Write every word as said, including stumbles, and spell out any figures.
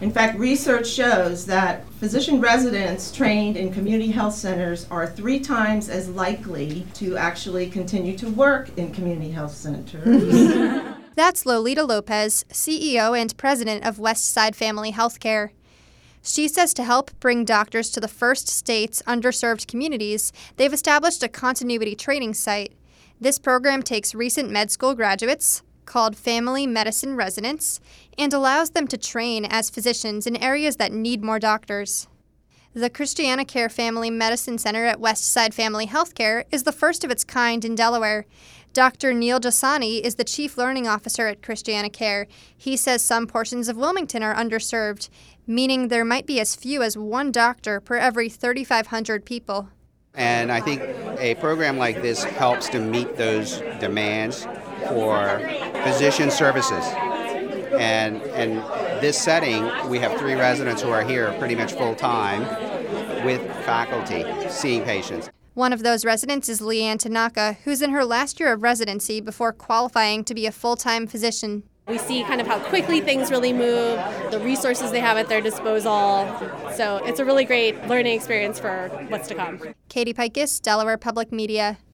In fact, research shows that physician residents trained in community health centers are three times as likely to actually continue to work in community health centers. That's Lolita Lopez, C E O and president of Westside Family Healthcare. She says to help bring doctors to the first state's underserved communities, they've established a continuity training site. This program takes recent med school graduates, called Family Medicine Residents, and allows them to train as physicians in areas that need more doctors. The ChristianaCare Family Medicine Center at Westside Family Healthcare is the first of its kind in Delaware. Doctor Neil Jasani is the Chief Learning Officer at ChristianaCare. He says some portions of Wilmington are underserved, meaning there might be as few as one doctor per every thirty-five hundred people. And I think a program like this helps to meet those demands for physician services. And in this setting, we have three residents who are here pretty much full-time with faculty seeing patients. One of those residents is Leanne Tanaka, who's in her last year of residency before qualifying to be a full-time physician. We see kind of how quickly things really move, the resources they have at their disposal. So it's a really great learning experience for what's to come. Katie Pikes, Delaware Public Media.